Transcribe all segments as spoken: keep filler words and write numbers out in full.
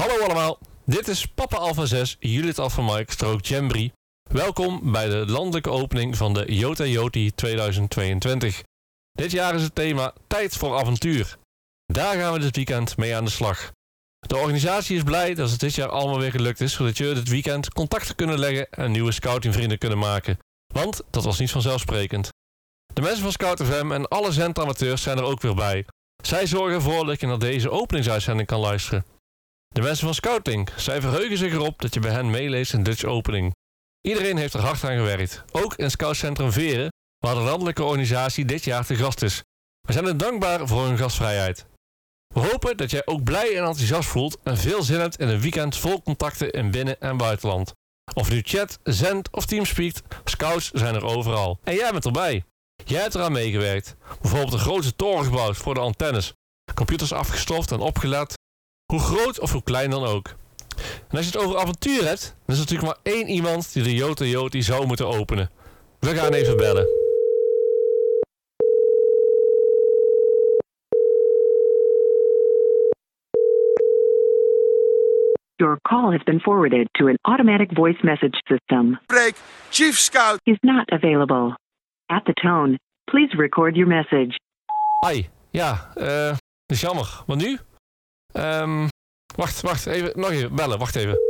Hallo allemaal, dit is Papa Alpha zes, Juliet Alpha Mike, strook Jambry. Welkom bij de landelijke opening van de Jota Joti tweeduizend tweeëntwintig. Dit jaar is het thema Tijd voor avontuur. Daar gaan we dit weekend mee aan de slag. De organisatie is blij dat het dit jaar allemaal weer gelukt is, zodat jullie dit weekend contacten kunnen leggen en nieuwe scoutingvrienden kunnen maken. Want dat was niet vanzelfsprekend. De mensen van Scout F M en alle zendamateurs zijn er ook weer bij. Zij zorgen ervoor dat je naar deze openingsuitzending kan luisteren. De mensen van Scouting, zij verheugen zich erop dat je bij hen meeleest in Dutch Opening. Iedereen heeft er hard aan gewerkt, ook in Scoutcentrum Veren, waar de landelijke organisatie dit jaar te gast is. We zijn hen dankbaar voor hun gastvrijheid. We hopen dat jij ook blij en enthousiast voelt en veel zin hebt in een weekend vol contacten in binnen- en buitenland. Of nu chat, zendt of teamspeakt, scouts zijn er overal. En jij bent erbij. Jij hebt eraan meegewerkt. Bijvoorbeeld een grote toren gebouwd voor de antennes. Computers afgestoft en opgeladen. Hoe groot of hoe klein dan ook. En als je het over avontuur hebt, dan is er natuurlijk maar één iemand die de Jota Joti zou moeten openen. We gaan even bellen. Your call has been forwarded to an automatic voice message system. Break, Chief Scout. Is not available. At the tone, please record your message. Ai, ja, eh, uh, dat is jammer. Wat nu? Ehm, um, wacht, wacht, even, nog even bellen, wacht even.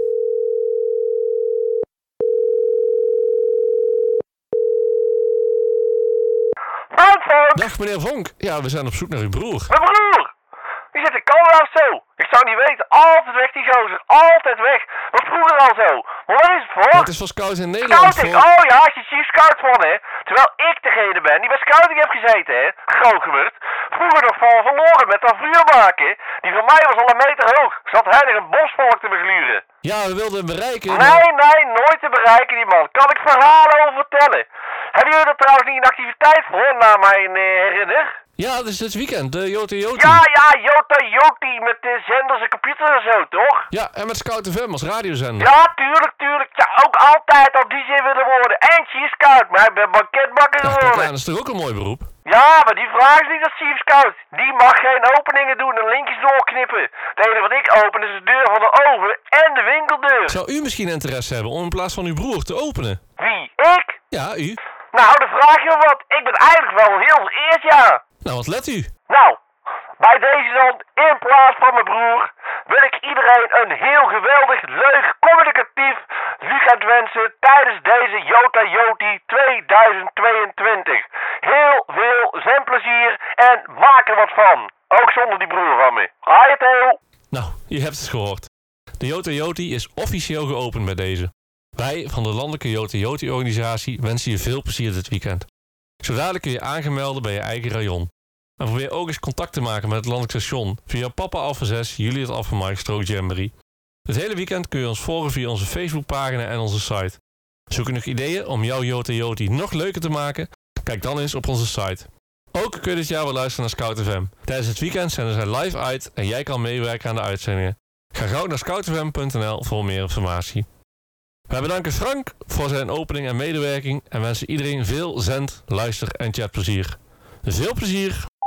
Vonk! Dag meneer Vonk, ja, we zijn op zoek naar uw broer. Mijn broer! Die zit in Canada of zo. Ik zou niet weten, altijd weg die gozer, altijd weg. Was vroeger al zo. Maar wat is het voor? Ja, het is voor Scouts in Nederland. Scouting, voor... oh ja, als je chief scout van hè. Terwijl ik degene ben die bij scouting heb gezeten hè. Grootgebeurd. Vroeger nog van verloren met dat vuur maken. Die van mij was al een meter hoog. Zat hij er een bosvolk te begluren. Ja, we wilden hem bereiken. Nee, maar... nee, nooit te bereiken die man. Kan ik verhalen over vertellen. Hebben jullie er trouwens niet een activiteit voor, naar mijn uh, herinner? Ja, dat is dit weekend, de Jota Joti. Ja, ja, Jota Joti met de zenders en computers en zo, toch? Ja, en met Scout F M als radiozender. Ja, tuurlijk, tuurlijk. Ja, ook altijd al D J willen worden. En Chief Scout, maar ik ben banketbakker geworden. Ja, dat is toch ook een mooi beroep? Ja, maar die vraag is niet als Chief Scout. Die mag geen openingen doen en linkjes doorknippen. Het enige wat ik open is de deur van de oven en de winkeldeur. Zou u misschien interesse hebben om in plaats van uw broer te openen? Wie? Ik? Ja, u. Nou, dan vraag je wat. Ik ben eigenlijk wel heel vereerd, ja. Nou, wat let u? Nou, bij deze dan, in plaats van mijn broer, wil ik iedereen een heel geweldig, leuk, communicatief weekend wensen tijdens deze Jota Joti tweeduizend tweeëntwintig. Heel veel zendplezier en maak er wat van. Ook zonder die broer van me. Hoi Theo. Nou, je hebt het gehoord. De Jota Joti is officieel geopend bij deze. Wij van de landelijke Jota Joti organisatie wensen je veel plezier dit weekend. Zo dadelijk kun je aangemelden bij je eigen rayon. En probeer ook eens contact te maken met het landelijk station via Papa Alpha zes, Juliet Alpha Mike, strook Jambry. Het hele weekend kun je ons volgen via onze Facebookpagina en onze site. Zoek je nog ideeën om jouw Jota Joti nog leuker te maken? Kijk dan eens op onze site. Ook kun je dit jaar wel luisteren naar Scout F M. Tijdens het weekend zenden zij live uit en jij kan meewerken aan de uitzendingen. Ga gauw naar scout f m punt n l voor meer informatie. Wij bedanken Frank voor zijn opening en medewerking en wensen iedereen veel zend, luister en chatplezier. Veel plezier